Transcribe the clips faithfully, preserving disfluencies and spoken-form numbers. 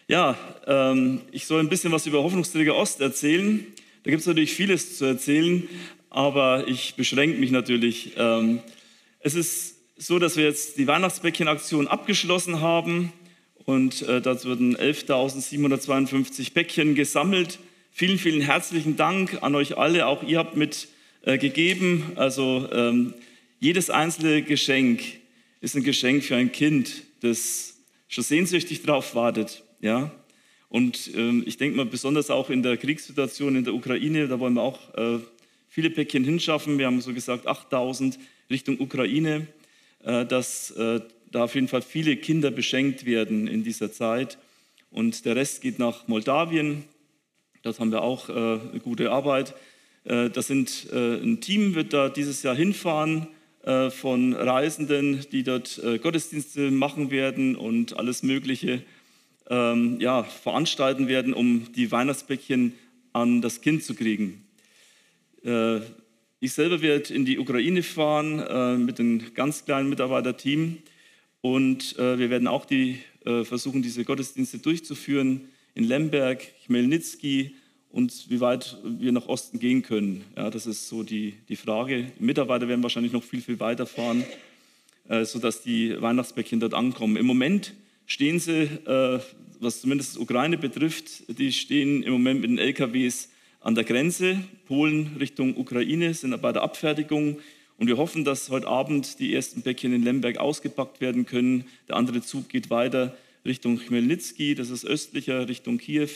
Ja, ähm, ich soll ein bisschen was über Hoffnungsträger Ost erzählen. Da gibt es natürlich vieles zu erzählen, aber ich beschränke mich natürlich. Ähm, es ist so, dass wir jetzt die Weihnachtsbäckchenaktion abgeschlossen haben und äh, dort wurden elftausendsiebenhundertzweiundfünfzig Bäckchen gesammelt. Vielen, vielen herzlichen Dank an euch alle. Auch ihr habt mit äh, gegeben. Also ähm, jedes einzelne Geschenk ist ein Geschenk für ein Kind, das schon sehnsüchtig drauf wartet. Ja? Und ähm, ich denke mal, besonders auch in der Kriegssituation in der Ukraine, da wollen wir auch äh, viele Päckchen hinschaffen. Wir haben so gesagt achttausend Richtung Ukraine, äh, dass äh, da auf jeden Fall viele Kinder beschenkt werden in dieser Zeit. Und der Rest geht nach Moldawien. Dort haben wir auch äh, eine gute Arbeit. Äh, das sind, äh, ein Team wird da dieses Jahr hinfahren äh, von Reisenden, die dort äh, Gottesdienste machen werden und alles Mögliche ähm, ja, veranstalten werden, um die Weihnachtsbäckchen an das Kind zu kriegen. Äh, ich selber werde in die Ukraine fahren äh, mit einem ganz kleinen Mitarbeiterteam und äh, wir werden auch die, äh, versuchen, diese Gottesdienste durchzuführen in Lemberg, Chmelnyzki und wie weit wir nach Osten gehen können. Ja, das ist so die, die Frage. Die Mitarbeiter werden wahrscheinlich noch viel, viel weiter fahren, äh, sodass die Weihnachtsbäckchen dort ankommen. Im Moment stehen sie, äh, was zumindest Ukraine betrifft, die stehen im Moment mit den L K Ws an der Grenze. Polen Richtung Ukraine sind bei der Abfertigung. Und wir hoffen, dass heute Abend die ersten Bäckchen in Lemberg ausgepackt werden können. Der andere Zug geht weiter Richtung Chmelnyzki, das ist östlicher, Richtung Kiew.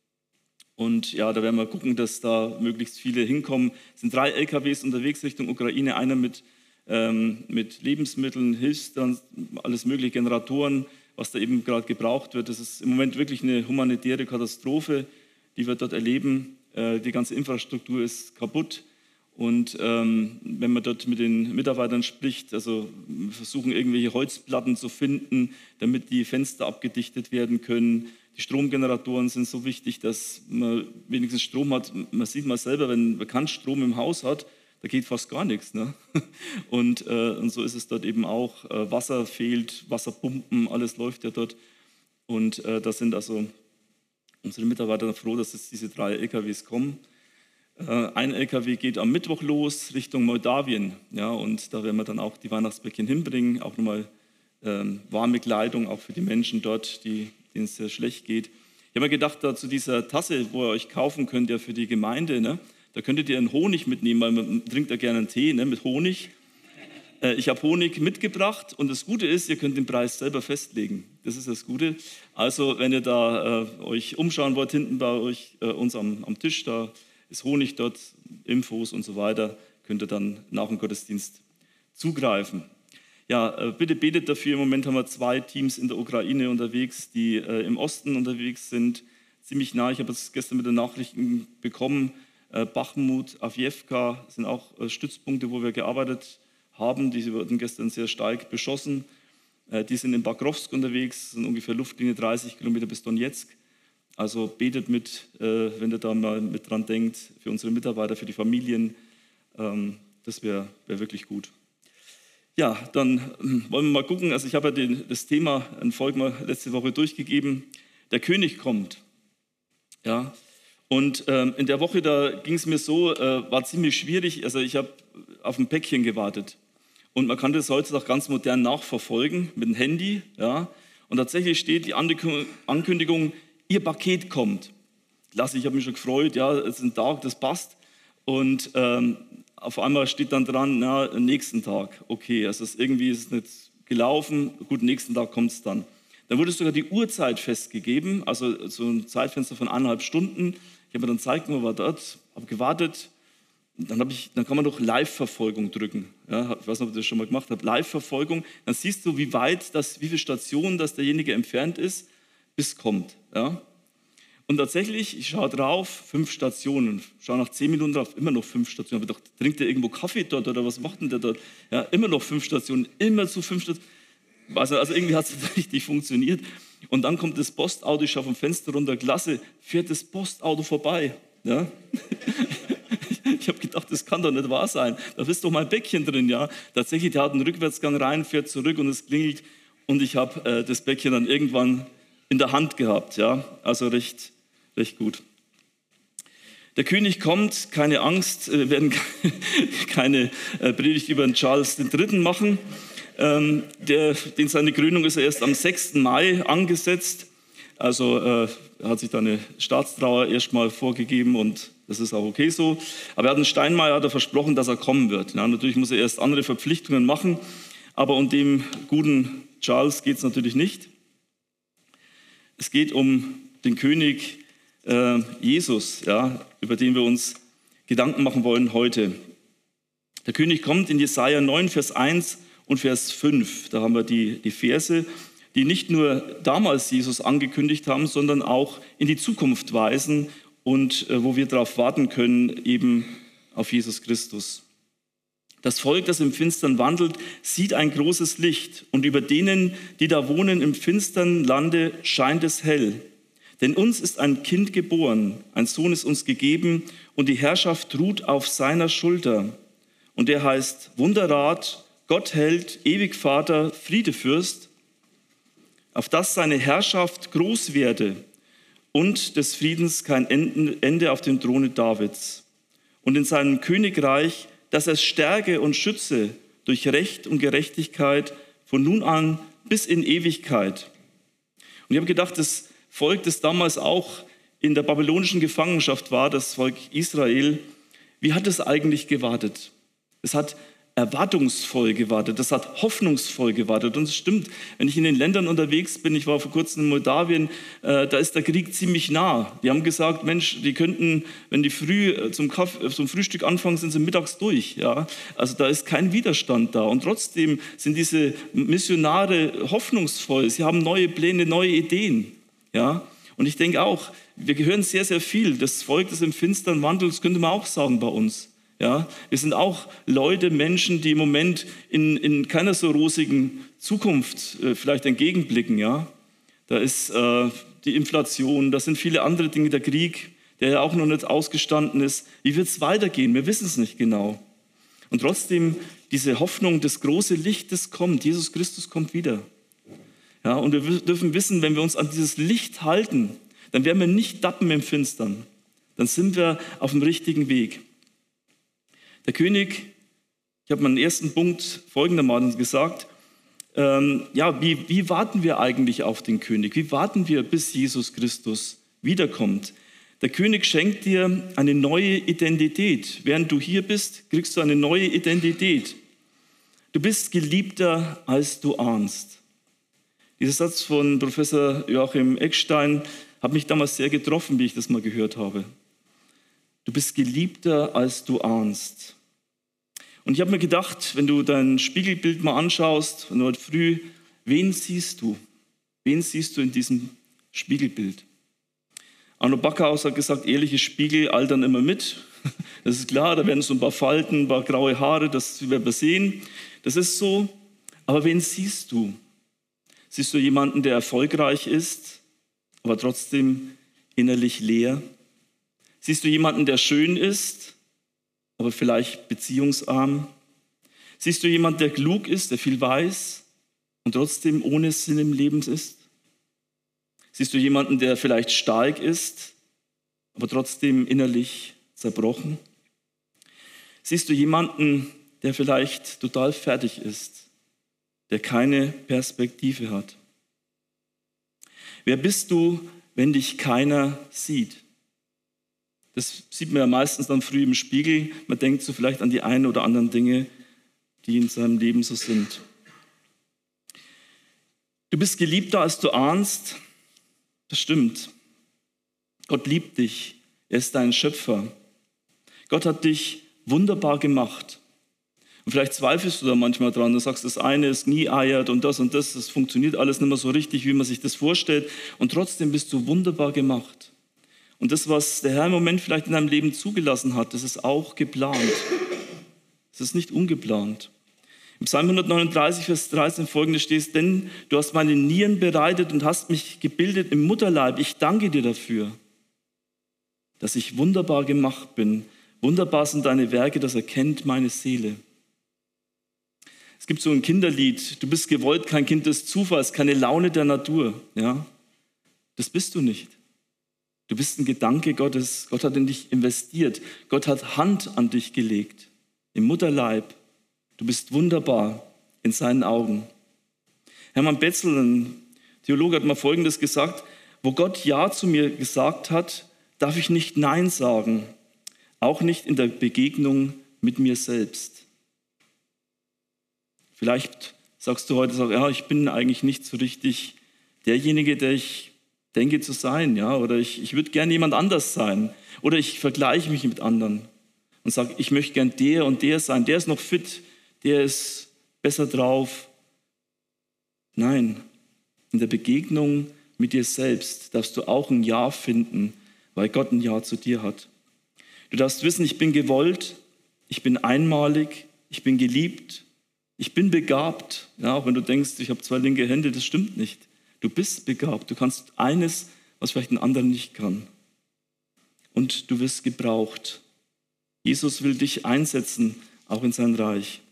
Und ja, da werden wir gucken, dass da möglichst viele hinkommen. Es sind drei L K Ws unterwegs Richtung Ukraine, einer mit, ähm, mit Lebensmitteln, Hilfsstand, alles mögliche, Generatoren, was da eben gerade gebraucht wird. Das ist im Moment wirklich eine humanitäre Katastrophe, die wir dort erleben. Äh, die ganze Infrastruktur ist kaputt. Und ähm, wenn man dort mit den Mitarbeitern spricht, also wir versuchen irgendwelche Holzplatten zu finden, damit die Fenster abgedichtet werden können. Die Stromgeneratoren sind so wichtig, dass man wenigstens Strom hat. Man sieht mal selber, wenn man keinen Strom im Haus hat, da geht fast gar nichts. Ne? Und, äh, und so ist es dort eben auch. Äh, Wasser fehlt, Wasserpumpen, alles läuft ja dort. Und äh, da sind also unsere Mitarbeiter froh, dass jetzt diese drei L K Ws kommen. Ein L K W geht am Mittwoch los Richtung Moldawien, ja, und da werden wir dann auch die Weihnachtsbäckchen hinbringen, auch nochmal ähm, warme Kleidung, auch für die Menschen dort, die, denen es sehr schlecht geht. Ich habe mir gedacht, da zu dieser Tasse, wo ihr euch kaufen könnt, ja für die Gemeinde, ne, da könntet ihr einen Honig mitnehmen, weil man trinkt ja gerne einen Tee, ne, mit Honig. Äh, ich habe Honig mitgebracht und das Gute ist, ihr könnt den Preis selber festlegen. Das ist das Gute. Also wenn ihr da äh, euch umschauen wollt, hinten bei euch, äh, uns am, am Tisch, da ist Honig dort, Infos und so weiter, könnt ihr dann nach dem Gottesdienst zugreifen. Ja, bitte betet dafür. Im Moment haben wir zwei Teams in der Ukraine unterwegs, die äh, im Osten unterwegs sind, ziemlich nah. Ich habe es gestern mit den Nachrichten bekommen. Äh, Bachmut, Awjewka sind auch äh, Stützpunkte, wo wir gearbeitet haben. Die wurden gestern sehr stark beschossen. Äh, die sind in Bakrovsk unterwegs, sind ungefähr Luftlinie dreißig Kilometer bis Donetsk. Also betet mit, äh, wenn ihr da mal mit dran denkt, für unsere Mitarbeiter, für die Familien. Ähm, das wäre wär wirklich gut. Ja, dann äh, wollen wir mal gucken. Also ich habe ja den, das Thema ein Volk mal letzte Woche durchgegeben. Der König kommt. Ja, und ähm, in der Woche, da ging es mir so, äh, war ziemlich schwierig. Also ich habe auf ein Päckchen gewartet. Und man kann das heutzutage ganz modern nachverfolgen mit dem Handy. Ja. Und tatsächlich steht die Ankündigung, Ihr Paket kommt. Lasse, ich habe mich schon gefreut, ja, es ist ein Tag, das passt. Und ähm, auf einmal steht dann dran, na, nächsten Tag. Okay, also es irgendwie ist es nicht gelaufen, gut, nächsten Tag kommt es dann. Dann wurde sogar die Uhrzeit festgegeben, also so ein Zeitfenster von eineinhalb Stunden. Ich habe mir dann gezeigt, wo war dort, habe gewartet. Dann, hab ich, dann kann man doch Live-Verfolgung drücken. Ja, ich weiß nicht, ob ich das schon mal gemacht habe. Live-Verfolgung, dann siehst du, wie weit, das, wie viele Stationen das derjenige entfernt ist, bis kommt. Ja? Und tatsächlich, ich schaue drauf, fünf Stationen, schaue nach zehn Minuten drauf, immer noch fünf Stationen. Ich habe gedacht, trinkt der irgendwo Kaffee dort oder was macht denn der dort? Ja, immer noch fünf Stationen, immer zu fünf Stationen. Also, also irgendwie hat es richtig funktioniert. Und dann kommt das Postauto, ich schaue vom Fenster runter, klasse, fährt das Postauto vorbei. Ja? Ich habe gedacht, das kann doch nicht wahr sein. Da ist doch mein Päckchen drin. Ja? Tatsächlich, der hat einen Rückwärtsgang rein, fährt zurück und es klingelt. Und ich habe äh, das Päckchen dann irgendwann in der Hand gehabt. Ja? Also recht, recht gut. Der König kommt, keine Angst, wir werden keine Predigt über den Charles der Dritte machen. Ähm, der, den seine Krönung ist erst am sechsten Mai angesetzt. Also äh, er hat sich da eine Staatstrauer erstmal vorgegeben und das ist auch okay so. Aber er hat einen Steinmeier hat er versprochen, dass er kommen wird. Ja, natürlich muss er erst andere Verpflichtungen machen, aber um den guten Charles geht es natürlich nicht. Es geht um den König äh, Jesus, ja, über den wir uns Gedanken machen wollen heute. Der König kommt in Jesaja neun, Vers eins und Vers fünf. Da haben wir die, die Verse, die nicht nur damals Jesus angekündigt haben, sondern auch in die Zukunft weisen und äh, wo wir darauf warten können, eben auf Jesus Christus. Das Volk, das im Finstern wandelt, sieht ein großes Licht und über denen, die da wohnen im finstern Lande, scheint es hell. Denn uns ist ein Kind geboren, ein Sohn ist uns gegeben und die Herrschaft ruht auf seiner Schulter. Und er heißt Wunderrat, Gottheld, ewig Vater, Friedefürst, auf dass seine Herrschaft groß werde und des Friedens kein Ende auf dem Throne Davids. Und in seinem Königreich, dass er stärke und schütze durch Recht und Gerechtigkeit von nun an bis in Ewigkeit. Und ich habe gedacht, das Volk, das damals auch in der babylonischen Gefangenschaft war, das Volk Israel, wie hat es eigentlich gewartet? Es hat erwartungsvoll gewartet, das hat hoffnungsvoll gewartet. Und es stimmt, wenn ich in den Ländern unterwegs bin, ich war vor kurzem in Moldawien, äh, da ist der Krieg ziemlich nah. Die haben gesagt, Mensch, die könnten, wenn die früh zum, Kaff- zum Frühstück anfangen, sind sie mittags durch. Ja? Also da ist kein Widerstand da. Und trotzdem sind diese Missionare hoffnungsvoll. Sie haben neue Pläne, neue Ideen. Ja? Und ich denke auch, wir gehören sehr, sehr viel. Das Volk, das im Finstern wandelt, das könnte man auch sagen bei uns. Ja, wir sind auch Leute, Menschen, die im Moment in, in keiner so rosigen Zukunft äh, vielleicht entgegenblicken. Ja? Da ist äh, die Inflation, da sind viele andere Dinge, der Krieg, der ja auch noch nicht ausgestanden ist. Wie wird es weitergehen? Wir wissen es nicht genau. Und trotzdem diese Hoffnung, das große Licht, das kommt. Jesus Christus kommt wieder. Ja, und wir dürfen wissen, wenn wir uns an dieses Licht halten, dann werden wir nicht tappen im Finstern. Dann sind wir auf dem richtigen Weg. Der König, ich habe meinen ersten Punkt folgendermaßen gesagt, ähm, ja, wie, wie warten wir eigentlich auf den König? Wie warten wir, bis Jesus Christus wiederkommt? Der König schenkt dir eine neue Identität. Während du hier bist, kriegst du eine neue Identität. Du bist geliebter, als du ahnst. Dieser Satz von Professor Joachim Eckstein hat mich damals sehr getroffen, wie ich das mal gehört habe. Du bist geliebter, als du ahnst. Und ich habe mir gedacht, wenn du dein Spiegelbild mal anschaust, wenn du heute früh, wen siehst du? Wen siehst du in diesem Spiegelbild? Arno Backhaus hat gesagt, ehrliche Spiegel altern immer mit. Das ist klar, da werden so ein paar Falten, ein paar graue Haare, das werden wir sehen. Das ist so. Aber wen siehst du? Siehst du jemanden, der erfolgreich ist, aber trotzdem innerlich leer? Siehst du jemanden, der schön ist, aber vielleicht beziehungsarm? Siehst du jemanden, der klug ist, der viel weiß und trotzdem ohne Sinn im Leben ist? Siehst du jemanden, der vielleicht stark ist, aber trotzdem innerlich zerbrochen? Siehst du jemanden, der vielleicht total fertig ist, der keine Perspektive hat? Wer bist du, wenn dich keiner sieht? Das sieht man ja meistens dann früh im Spiegel. Man denkt so vielleicht an die einen oder anderen Dinge, die in seinem Leben so sind. Du bist geliebter, als du ahnst. Das stimmt. Gott liebt dich. Er ist dein Schöpfer. Gott hat dich wunderbar gemacht. Und vielleicht zweifelst du da manchmal dran. Du sagst, das eine ist nie eiert und das und das. Das funktioniert alles nicht mehr so richtig, wie man sich das vorstellt. Und trotzdem bist du wunderbar gemacht. Und das, was der Herr im Moment vielleicht in deinem Leben zugelassen hat, das ist auch geplant. Es ist nicht ungeplant. Im Psalm hundertneununddreißig, Vers dreizehn folgendes steht, denn du hast meine Nieren bereitet und hast mich gebildet im Mutterleib. Ich danke dir dafür, dass ich wunderbar gemacht bin. Wunderbar sind deine Werke, das erkennt meine Seele. Es gibt so ein Kinderlied, du bist gewollt, kein Kind des Zufalls, keine Laune der Natur. Ja? Das bist du nicht. Du bist ein Gedanke Gottes. Gott hat in dich investiert. Gott hat Hand an dich gelegt. Im Mutterleib. Du bist wunderbar in seinen Augen. Hermann Betzel, ein Theologe, hat mal Folgendes gesagt: Wo Gott Ja zu mir gesagt hat, darf ich nicht Nein sagen. Auch nicht in der Begegnung mit mir selbst. Vielleicht sagst du heute, ja, ich bin eigentlich nicht so richtig derjenige, der ich denke zu sein. Ja? Oder ich, ich würde gerne jemand anders sein. Oder ich vergleiche mich mit anderen und sage, ich möchte gern der und der sein. Der ist noch fit, der ist besser drauf. Nein, in der Begegnung mit dir selbst darfst du auch ein Ja finden, weil Gott ein Ja zu dir hat. Du darfst wissen, ich bin gewollt, ich bin einmalig, ich bin geliebt, ich bin begabt. Ja, auch wenn du denkst, ich habe zwei linke Hände, das stimmt nicht. Du bist begabt, du kannst eines, was vielleicht ein anderer nicht kann. Und du wirst gebraucht. Jesus will dich einsetzen, auch in sein Reich.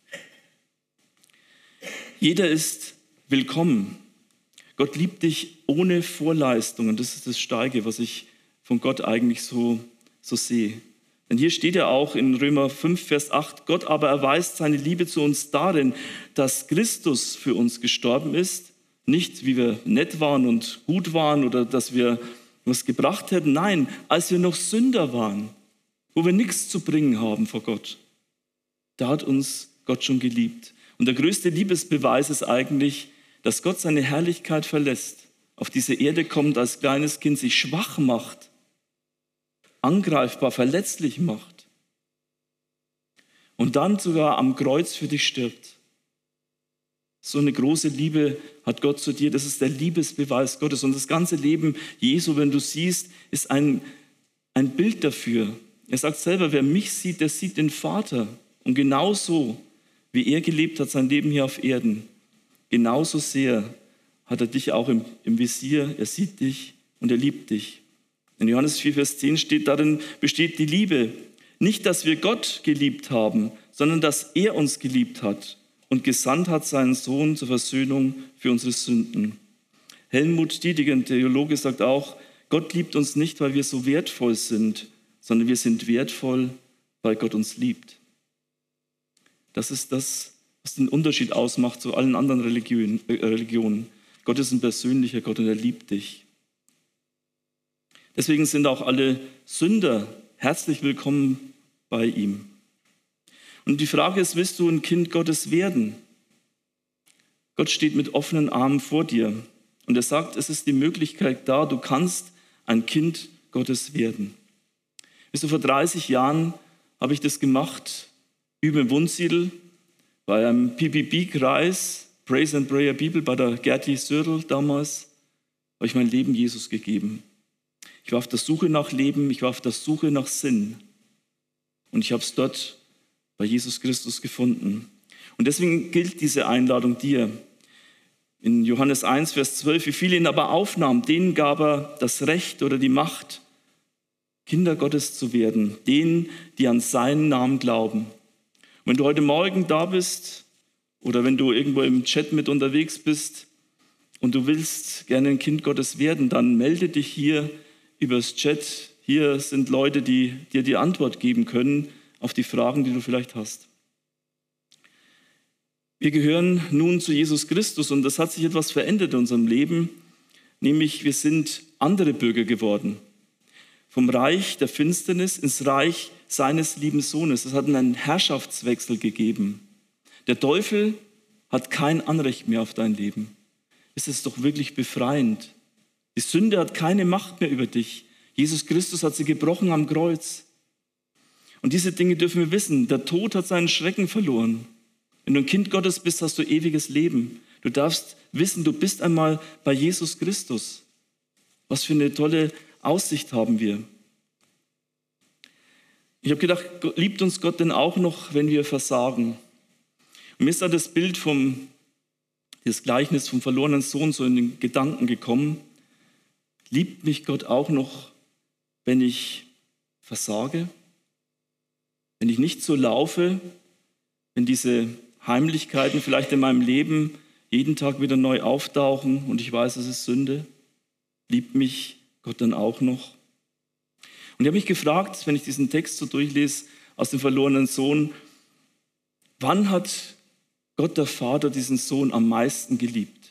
Jeder ist willkommen. Gott liebt dich ohne Vorleistungen. Das ist das Starke, was ich von Gott eigentlich so, so sehe. Denn hier steht ja auch in Römer fünf, Vers acht, Gott aber erweist seine Liebe zu uns darin, dass Christus für uns gestorben ist. Nicht, wie wir nett waren und gut waren oder dass wir was gebracht hätten. Nein, als wir noch Sünder waren, wo wir nichts zu bringen haben vor Gott. Da hat uns Gott schon geliebt. Und der größte Liebesbeweis ist eigentlich, dass Gott seine Herrlichkeit verlässt, auf diese Erde kommt, als kleines Kind sich schwach macht, angreifbar, verletzlich macht und dann sogar am Kreuz für dich stirbt. So eine große Liebe hat Gott zu dir, das ist der Liebesbeweis Gottes. Und das ganze Leben Jesu, wenn du siehst, ist ein, ein Bild dafür. Er sagt selber, wer mich sieht, der sieht den Vater. Und genauso, wie er gelebt hat, sein Leben hier auf Erden, genauso sehr hat er dich auch im, im Visier. Er sieht dich und er liebt dich. In Johannes vier, Vers zehn steht, darin besteht die Liebe. Nicht, dass wir Gott geliebt haben, sondern dass er uns geliebt hat und gesandt hat seinen Sohn zur Versöhnung für unsere Sünden. Helmut Diediger, ein Theologe, sagt auch, Gott liebt uns nicht, weil wir so wertvoll sind, sondern wir sind wertvoll, weil Gott uns liebt. Das ist das, was den Unterschied ausmacht zu allen anderen Religionen. Religionen. Gott ist ein persönlicher Gott und er liebt dich. Deswegen sind auch alle Sünder herzlich willkommen bei ihm. Und die Frage ist, willst du ein Kind Gottes werden? Gott steht mit offenen Armen vor dir und er sagt, es ist die Möglichkeit da, du kannst ein Kind Gottes werden. Weißt du, vor dreißig Jahren habe ich das gemacht, üben im Wunsiedel, bei einem P B B-Kreis, Praise and Prayer Bibel, bei der Gerti Sörl damals, habe ich mein Leben Jesus gegeben. Ich war auf der Suche nach Leben, ich war auf der Suche nach Sinn. Und ich habe es dort bei Jesus Christus gefunden. Und deswegen gilt diese Einladung dir. In Johannes eins, Vers zwölf, wie viele ihn aber aufnahmen, denen gab er das Recht oder die Macht, Kinder Gottes zu werden, denen, die an seinen Namen glauben. Und wenn du heute Morgen da bist oder wenn du irgendwo im Chat mit unterwegs bist und du willst gerne ein Kind Gottes werden, dann melde dich hier übers Chat. Hier sind Leute, die dir die Antwort geben können auf die Fragen, die du vielleicht hast. Wir gehören nun zu Jesus Christus und es hat sich etwas verändert in unserem Leben, nämlich wir sind andere Bürger geworden. Vom Reich der Finsternis ins Reich seines lieben Sohnes. Es hat einen Herrschaftswechsel gegeben. Der Teufel hat kein Anrecht mehr auf dein Leben. Es ist doch wirklich befreiend. Die Sünde hat keine Macht mehr über dich. Jesus Christus hat sie gebrochen am Kreuz. Und diese Dinge dürfen wir wissen. Der Tod hat seinen Schrecken verloren. Wenn du ein Kind Gottes bist, hast du ewiges Leben. Du darfst wissen, du bist einmal bei Jesus Christus. Was für eine tolle Aussicht haben wir. Ich habe gedacht, liebt uns Gott denn auch noch, wenn wir versagen? Und mir ist da das Bild vom, das Gleichnis vom verlorenen Sohn so in den Gedanken gekommen. Liebt mich Gott auch noch, wenn ich versage? Wenn ich nicht so laufe, wenn diese Heimlichkeiten vielleicht in meinem Leben jeden Tag wieder neu auftauchen und ich weiß, es ist Sünde? Liebt mich Gott dann auch noch? Und ich habe mich gefragt, wenn ich diesen Text so durchlese aus dem verlorenen Sohn, wann hat Gott der Vater diesen Sohn am meisten geliebt?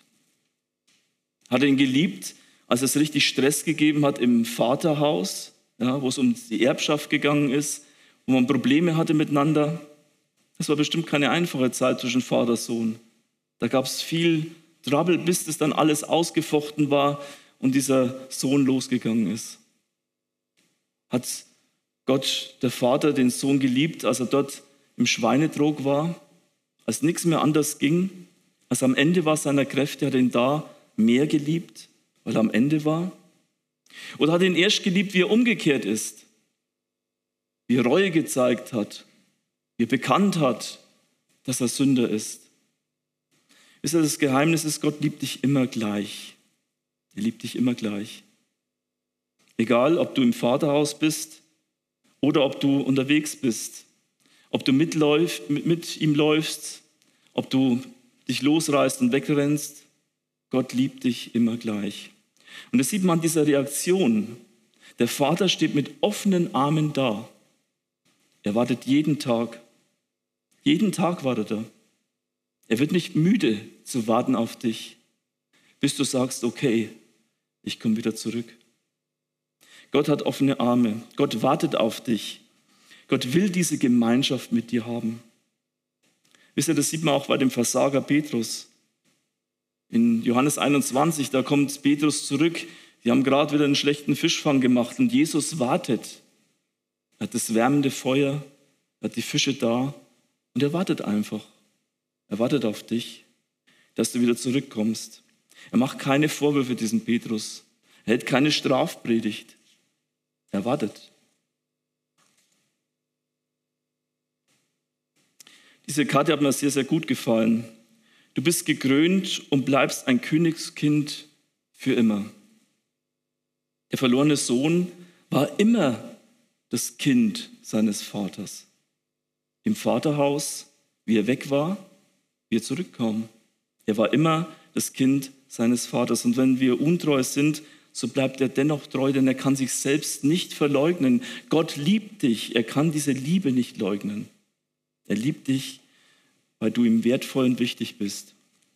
Hat er ihn geliebt, als es richtig Stress gegeben hat im Vaterhaus, ja, wo es um die Erbschaft gegangen ist, wo man Probleme hatte miteinander? Das war bestimmt keine einfache Zeit zwischen Vater und Sohn. Da gab es viel Trouble, bis das dann alles ausgefochten war und dieser Sohn losgegangen ist. Hat Gott, der Vater, den Sohn geliebt, als er dort im Schweinetrog war, als nichts mehr anders ging, als er am Ende war seiner Kräfte, hat er ihn da mehr geliebt, weil er am Ende war? Oder hat er ihn erst geliebt, wie er umgekehrt ist, wie er Reue gezeigt hat, wie er bekannt hat, dass er Sünder ist? Wisst ihr, das Geheimnis ist, Gott liebt dich immer gleich. Er liebt dich immer gleich. Egal, ob du im Vaterhaus bist oder ob du unterwegs bist, ob du mitläuf, mit, mit ihm läufst, ob du dich losreißt und wegrennst, Gott liebt dich immer gleich. Und das sieht man an dieser Reaktion. Der Vater steht mit offenen Armen da. Er wartet jeden Tag. Jeden Tag wartet er. Er wird nicht müde zu warten auf dich, bis du sagst, okay, ich komme wieder zurück. Gott hat offene Arme. Gott wartet auf dich. Gott will diese Gemeinschaft mit dir haben. Wisst ihr, das sieht man auch bei dem Versager Petrus. In Johannes einundzwanzig, da kommt Petrus zurück. Die haben gerade wieder einen schlechten Fischfang gemacht und Jesus wartet. Er hat das wärmende Feuer, er hat die Fische da und er wartet einfach. Er wartet auf dich, dass du wieder zurückkommst. Er macht keine Vorwürfe diesem Petrus. Er hält keine Strafpredigt. Er wartet. Diese Karte hat mir sehr, sehr gut gefallen. Du bist gekrönt und bleibst ein Königskind für immer. Der verlorene Sohn war immer das Kind seines Vaters. Im Vaterhaus, wie er weg war, wie er zurückkam. Er war immer das Kind seines Vaters. Und wenn wir untreu sind, so bleibt er dennoch treu, denn er kann sich selbst nicht verleugnen. Gott liebt dich, er kann diese Liebe nicht leugnen. Er liebt dich, weil du ihm wertvoll und wichtig bist.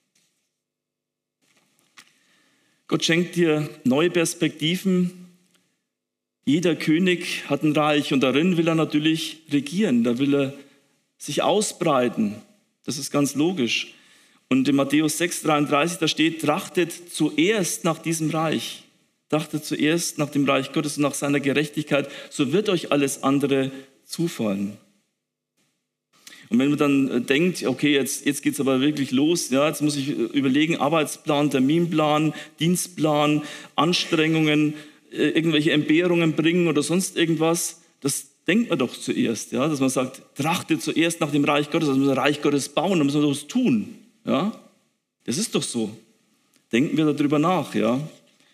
Gott schenkt dir neue Perspektiven. Jeder König hat ein Reich und darin will er natürlich regieren, da will er sich ausbreiten. Das ist ganz logisch. Und in Matthäus sechs dreiunddreißig, da steht, trachtet zuerst nach diesem Reich. Trachtet zuerst nach dem Reich Gottes und nach seiner Gerechtigkeit, so wird euch alles andere zufallen. Und wenn man dann denkt, okay, jetzt, jetzt geht es aber wirklich los, ja, jetzt muss ich überlegen, Arbeitsplan, Terminplan, Dienstplan, Anstrengungen, irgendwelche Entbehrungen bringen oder sonst irgendwas, das denkt man doch zuerst, ja, dass man sagt, trachte zuerst nach dem Reich Gottes, also muss das Reich Gottes bauen, dann muss man das tun. Ja? Das ist doch so. Denken wir darüber nach. Ja?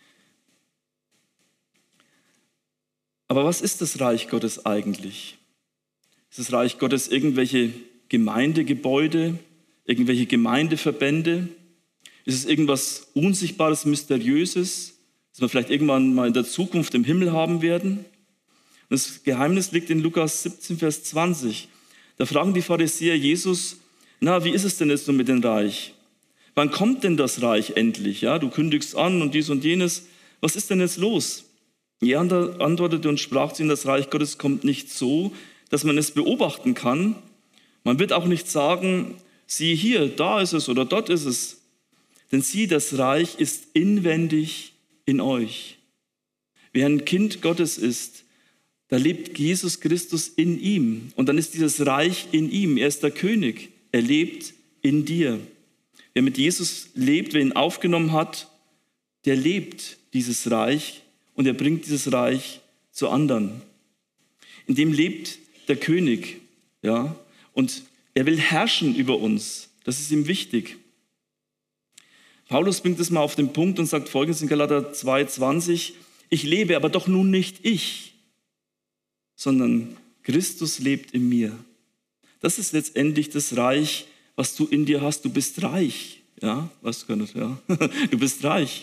Aber was ist das Reich Gottes eigentlich? Ist das Reich Gottes irgendwelche Gemeindegebäude, irgendwelche Gemeindeverbände? Ist es irgendwas Unsichtbares, Mysteriöses, das wir vielleicht irgendwann mal in der Zukunft im Himmel haben werden? Und das Geheimnis liegt in Lukas siebzehn, Vers zwanzig. Da fragen die Pharisäer Jesus, na, wie ist es denn jetzt nun mit dem Reich? Wann kommt denn das Reich endlich? Ja, du kündigst an und dies und jenes. Was ist denn jetzt los? Er antwortete und sprach zu ihnen, das Reich Gottes kommt nicht so, dass man es beobachten kann. Man wird auch nicht sagen, sieh hier, da ist es oder dort ist es. Denn sieh, das Reich ist inwendig in euch. Wer ein Kind Gottes ist, da lebt Jesus Christus in ihm. Und dann ist dieses Reich in ihm. Er ist der König. Er lebt in dir. Wer mit Jesus lebt, wer ihn aufgenommen hat, der lebt dieses Reich und er bringt dieses Reich zu anderen. In dem lebt der König, ja, und er will herrschen über uns. Das ist ihm wichtig. Paulus bringt es mal auf den Punkt und sagt Folgendes in Galater zwei zwanzig: Ich lebe, aber doch nun nicht ich, sondern Christus lebt in mir. Das ist letztendlich das Reich, was du in dir hast. Du bist reich. Ja, weißt du gar nicht, ja. Du bist reich.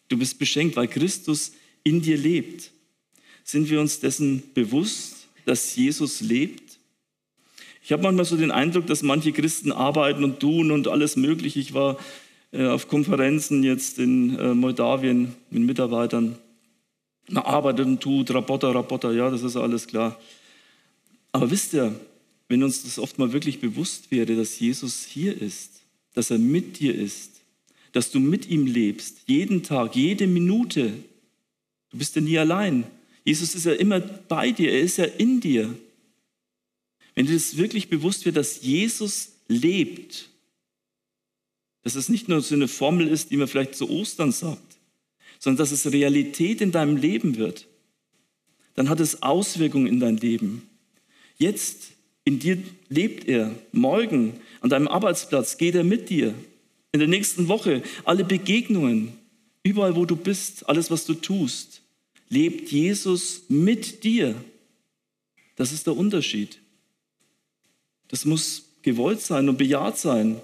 Du bist beschenkt, weil Christus in dir lebt. Sind wir uns dessen bewusst, dass Jesus lebt? Ich habe manchmal so den Eindruck, dass manche Christen arbeiten und tun und alles Mögliche. Ich war äh, auf Konferenzen jetzt in äh, Moldawien mit Mitarbeitern. Man arbeitet und tut, Raboter, Raboter, ja, das ist alles klar. Aber wisst ihr, wenn uns das oft mal wirklich bewusst wäre, dass Jesus hier ist, dass er mit dir ist, dass du mit ihm lebst, jeden Tag, jede Minute. Du bist ja nie allein. Jesus ist ja immer bei dir, er ist ja in dir. Wenn dir das wirklich bewusst wird, dass Jesus lebt, dass es nicht nur so eine Formel ist, die man vielleicht zu Ostern sagt, sondern dass es Realität in deinem Leben wird, dann hat es Auswirkungen in dein Leben. Jetzt in dir lebt er, morgen an deinem Arbeitsplatz geht er mit dir. In der nächsten Woche, alle Begegnungen, überall wo du bist, alles was du tust, lebt Jesus mit dir. Das ist der Unterschied. Das muss gewollt sein und bejaht sein.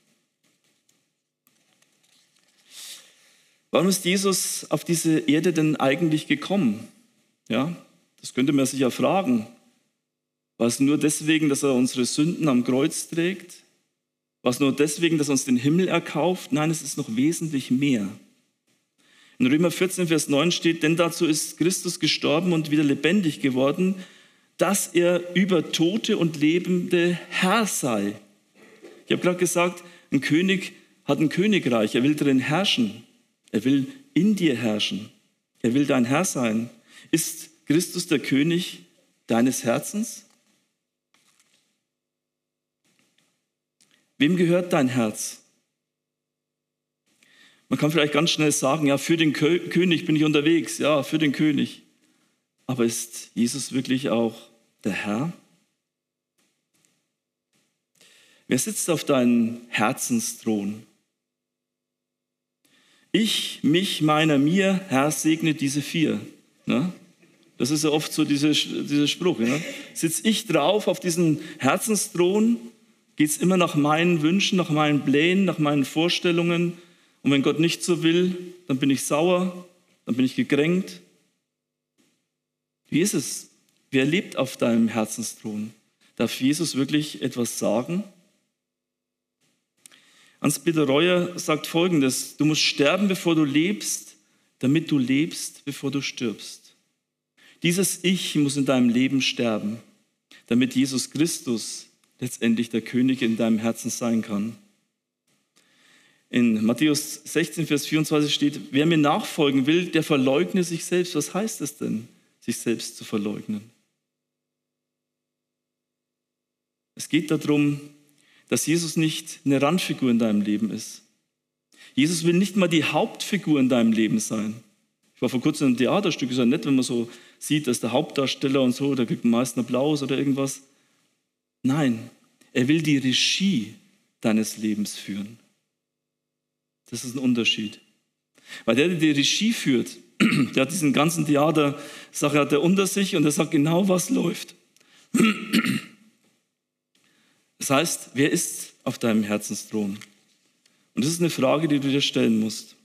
Warum ist Jesus auf diese Erde denn eigentlich gekommen? Ja, das könnte man sich ja fragen. War es nur deswegen, dass er unsere Sünden am Kreuz trägt? War es nur deswegen, dass er uns den Himmel erkauft? Nein, es ist noch wesentlich mehr. In Römer vierzehn, Vers neun steht, denn dazu ist Christus gestorben und wieder lebendig geworden, dass er über Tote und Lebende Herr sei. Ich habe gerade gesagt, ein König hat ein Königreich, er will darin herrschen. Er will in dir herrschen. Er will dein Herr sein. Ist Christus der König deines Herzens? Wem gehört dein Herz? Man kann vielleicht ganz schnell sagen, ja, für den König bin ich unterwegs, ja, für den König. Aber ist Jesus wirklich auch der Herr? Wer sitzt auf deinem Herzensthron? Ich, mich, meiner, mir, Herr, segne diese vier. Ne? Das ist ja oft so dieser, dieser Spruch. Ne? Sitze ich drauf auf diesen Herzensthron? Geht es immer nach meinen Wünschen, nach meinen Plänen, nach meinen Vorstellungen? Und wenn Gott nicht so will, dann bin ich sauer, dann bin ich gekränkt. Wie ist es? Wer lebt auf deinem Herzensthron? Darf Jesus wirklich etwas sagen? Hans-Peter Reuer sagt Folgendes: Du musst sterben, bevor du lebst, damit du lebst, bevor du stirbst. Dieses Ich muss in deinem Leben sterben, damit Jesus Christus letztendlich der König in deinem Herzen sein kann. In Matthäus sechzehn, Vers vierundzwanzig steht, wer mir nachfolgen will, der verleugne sich selbst. Was heißt es denn, sich selbst zu verleugnen? Es geht darum, dass Jesus nicht eine Randfigur in deinem Leben ist. Jesus will nicht mal die Hauptfigur in deinem Leben sein. Ich war vor kurzem in einem Theaterstück, ist ja nett, wenn man so sieht, dass der Hauptdarsteller und so, da kriegt man meist einen Applaus oder irgendwas. Nein, er will die Regie deines Lebens führen. Das ist ein Unterschied. Weil der, der die Regie führt, der hat diesen ganzen Theater-Sache hat er unter sich und er sagt genau, was läuft. Das heißt, wer ist auf deinem Herzensthron? Und das ist eine Frage, die du dir stellen musst.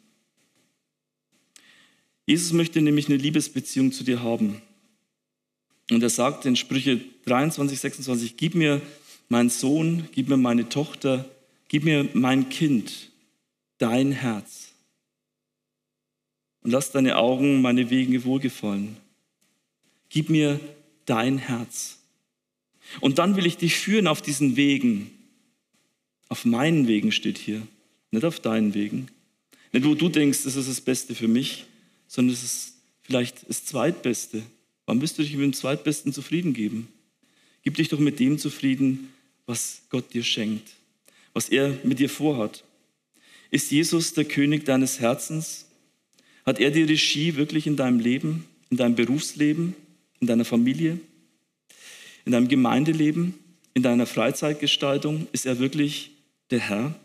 Jesus möchte nämlich eine Liebesbeziehung zu dir haben. Und er sagt in Sprüche dreiundzwanzig, sechsundzwanzig, gib mir meinen Sohn, gib mir meine Tochter, gib mir mein Kind, dein Herz. Und lass deine Augen meine Wege wohlgefallen. Gib mir dein Herz. Und dann will ich dich führen auf diesen Wegen. Auf meinen Wegen steht hier, nicht auf deinen Wegen. Nicht, wo du denkst, das ist das Beste für mich, sondern es ist vielleicht das Zweitbeste. Warum wirst du dich mit dem Zweitbesten zufrieden geben? Gib dich doch mit dem zufrieden, was Gott dir schenkt, was er mit dir vorhat. Ist Jesus der König deines Herzens? Hat er die Regie wirklich in deinem Leben, in deinem Berufsleben, in deiner Familie, in deinem Gemeindeleben, in deiner Freizeitgestaltung? Ist er wirklich der Herr?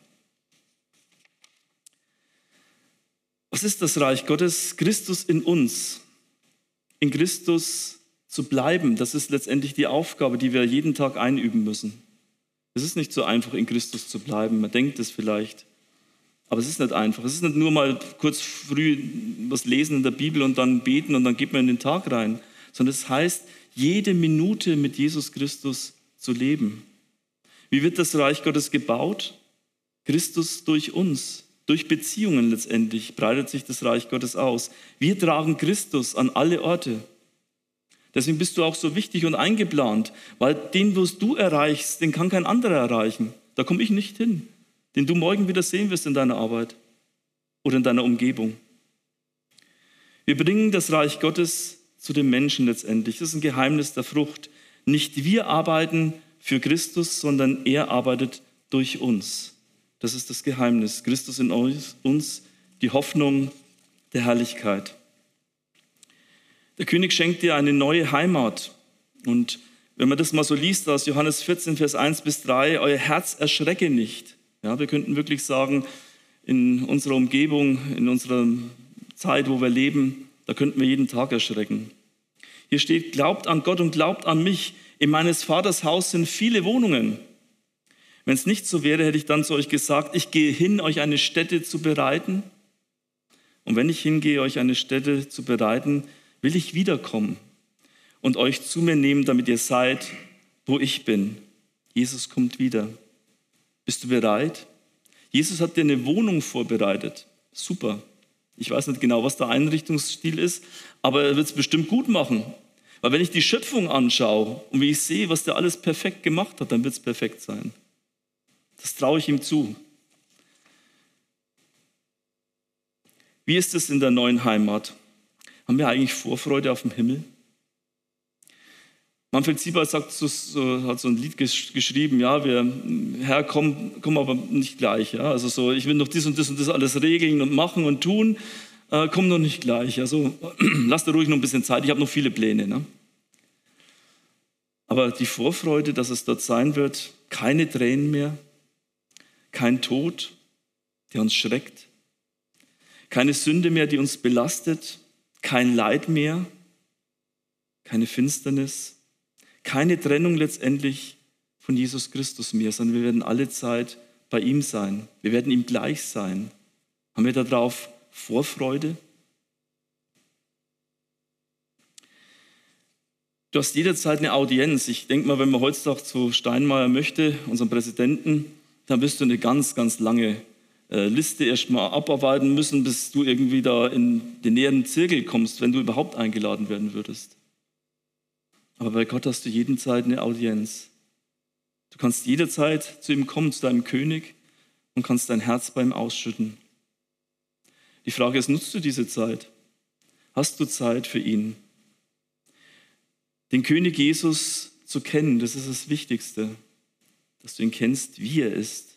Was ist das Reich Gottes? Christus in uns. In Christus zu bleiben, das ist letztendlich die Aufgabe, die wir jeden Tag einüben müssen. Es ist nicht so einfach, in Christus zu bleiben. Man denkt es vielleicht. Aber es ist nicht einfach. Es ist nicht nur mal kurz früh was lesen in der Bibel und dann beten und dann geht man in den Tag rein, sondern es heißt, jede Minute mit Jesus Christus zu leben. Wie wird das Reich Gottes gebaut? Christus durch uns, durch Beziehungen letztendlich breitet sich das Reich Gottes aus. Wir tragen Christus an alle Orte. Deswegen bist du auch so wichtig und eingeplant, weil den, was du erreichst, den kann kein anderer erreichen. Da komme ich nicht hin, den du morgen wieder sehen wirst in deiner Arbeit oder in deiner Umgebung. Wir bringen das Reich Gottes zu den Menschen letztendlich. Das ist ein Geheimnis der Frucht. Nicht wir arbeiten für Christus, sondern er arbeitet durch uns. Das ist das Geheimnis. Christus in uns, die Hoffnung der Herrlichkeit. Der König schenkt dir eine neue Heimat. Und wenn man das mal so liest aus Johannes vierzehn, Vers eins bis drei, euer Herz erschrecke nicht. Ja, wir könnten wirklich sagen, in unserer Umgebung, in unserer Zeit, wo wir leben, da könnten wir jeden Tag erschrecken. Hier steht, glaubt an Gott und glaubt an mich. In meines Vaters Haus sind viele Wohnungen. Wenn es nicht so wäre, hätte ich dann zu euch gesagt, ich gehe hin, euch eine Stätte zu bereiten. Und wenn ich hingehe, euch eine Stätte zu bereiten, will ich wiederkommen und euch zu mir nehmen, damit ihr seid, wo ich bin. Jesus kommt wieder. Bist du bereit? Jesus hat dir eine Wohnung vorbereitet. Super. Ich weiß nicht genau, was der Einrichtungsstil ist, aber er wird es bestimmt gut machen. Weil wenn ich die Schöpfung anschaue und wie ich sehe, was der alles perfekt gemacht hat, dann wird es perfekt sein. Das traue ich ihm zu. Wie ist es in der neuen Heimat? Haben wir eigentlich Vorfreude auf den Himmel? Manfred Siebert sagt, so, so, hat so ein Lied gesch- geschrieben, ja, wir, Herr, komm, komm aber nicht gleich. Ja? Also so, ich will noch dies und das und das alles regeln und machen und tun, äh, komm noch nicht gleich. Also lass dir ruhig noch ein bisschen Zeit, ich habe noch viele Pläne. Ne? Aber die Vorfreude, dass es dort sein wird, keine Tränen mehr, kein Tod, der uns schreckt, keine Sünde mehr, die uns belastet, kein Leid mehr, keine Finsternis, keine Trennung letztendlich von Jesus Christus mehr, sondern wir werden alle Zeit bei ihm sein. Wir werden ihm gleich sein. Haben wir darauf Vorfreude? Du hast jederzeit eine Audienz. Ich denke mal, wenn man heutzutage zu Steinmeier möchte, unserem Präsidenten, dann wirst du eine ganz, ganz lange äh, Liste erst mal abarbeiten müssen, bis du irgendwie da in den näheren Zirkel kommst, wenn du überhaupt eingeladen werden würdest. Aber bei Gott hast du jederzeit eine Audienz. Du kannst jederzeit zu ihm kommen, zu deinem König, und kannst dein Herz bei ihm ausschütten. Die Frage ist, nutzt du diese Zeit? Hast du Zeit für ihn? Den König Jesus zu kennen, das ist das Wichtigste, dass du ihn kennst, wie er ist.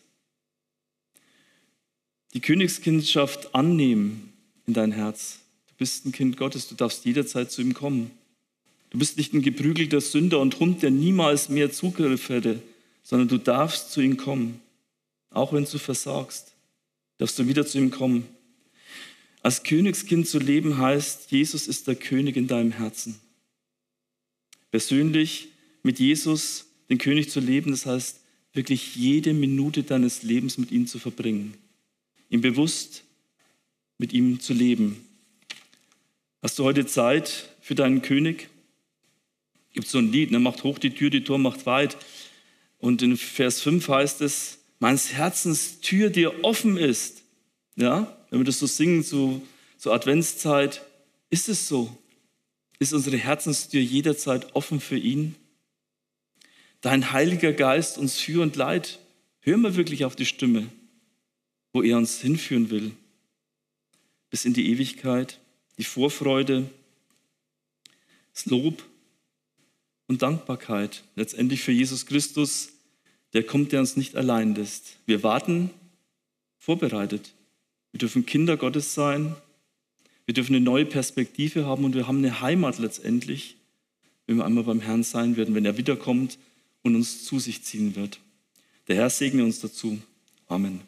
Die Königskindschaft annehmen in dein Herz. Du bist ein Kind Gottes, du darfst jederzeit zu ihm kommen. Du bist nicht ein geprügelter Sünder und Hund, der niemals mehr Zugriff hätte, sondern du darfst zu ihm kommen. Auch wenn du versagst, darfst du wieder zu ihm kommen. Als Königskind zu leben heißt, Jesus ist der König in deinem Herzen. Persönlich mit Jesus, den König zu leben, das heißt, wirklich jede Minute deines Lebens mit ihm zu verbringen. Ihm bewusst mit ihm zu leben. Hast du heute Zeit für deinen König? Gibt so ein Lied, ne? Macht hoch die Tür, die Tor macht weit. Und in Vers fünf heißt es, meines Herzens Tür dir offen ist. Ja, wenn wir das so singen zu, zur Adventszeit, ist es so? Ist unsere Herzenstür jederzeit offen für ihn? Dein Heiliger Geist uns führt und leitet. Hören wir wirklich auf die Stimme, wo er uns hinführen will. Bis in die Ewigkeit, die Vorfreude, das Lob und Dankbarkeit. Letztendlich für Jesus Christus, der kommt, der uns nicht allein lässt. Wir warten, vorbereitet. Wir dürfen Kinder Gottes sein. Wir dürfen eine neue Perspektive haben und wir haben eine Heimat letztendlich, wenn wir einmal beim Herrn sein werden, wenn er wiederkommt und uns zu sich ziehen wird. Der Herr segne uns dazu. Amen.